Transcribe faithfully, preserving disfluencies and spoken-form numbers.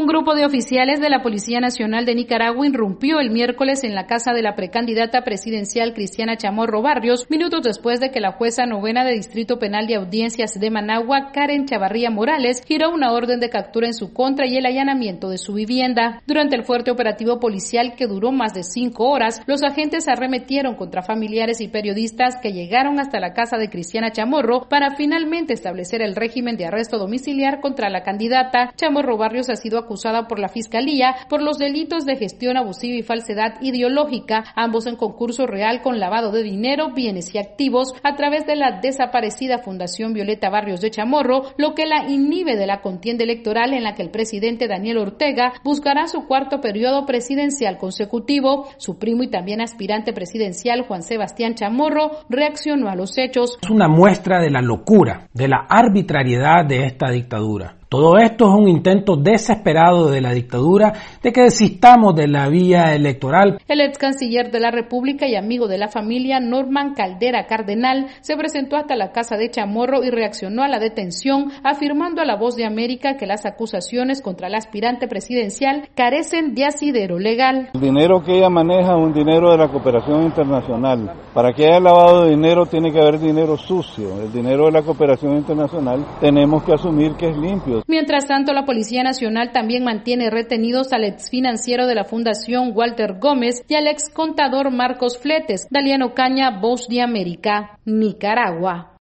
Un grupo de oficiales de la Policía Nacional de Nicaragua irrumpió el miércoles en la casa de la precandidata presidencial Cristiana Chamorro Barrios, minutos después de que la jueza novena de Distrito Penal de Audiencias de Managua, Karen Chavarría Morales, giró una orden de captura en su contra y el allanamiento de su vivienda. Durante el fuerte operativo policial que duró más de cinco horas, los agentes arremetieron contra familiares y periodistas que llegaron hasta la casa de Cristiana Chamorro para finalmente establecer el régimen de arresto domiciliar contra la candidata. Chamorro Barrios ha sido acusada por la Fiscalía por los delitos de gestión abusiva y falsedad ideológica, ambos en concurso real con lavado de dinero, bienes y activos a través de la desaparecida Fundación Violeta Barrios de Chamorro, lo que la inhibe de la contienda electoral en la que el presidente Daniel Ortega buscará su cuarto periodo presidencial consecutivo. Su primo y también aspirante presidencial, Juan Sebastián Chamorro, reaccionó a los hechos. Es una muestra de la locura, de la arbitrariedad de esta dictadura. Todo esto es un intento desesperado de la dictadura de que desistamos de la vía electoral. El ex canciller de la República y amigo de la familia, Norman Caldera Cardenal, se presentó hasta la casa de Chamorro y reaccionó a la detención, afirmando a La Voz de América que las acusaciones contra el aspirante presidencial carecen de asidero legal. El dinero que ella maneja es un dinero de la cooperación internacional. Para que haya lavado de dinero tiene que haber dinero sucio. El dinero de la cooperación internacional tenemos que asumir que es limpio. Mientras tanto, la Policía Nacional también mantiene retenidos al ex financiero de la Fundación Walter Gómez y al ex contador Marcos Fletes. Daliano Caña, Voz de América, Nicaragua.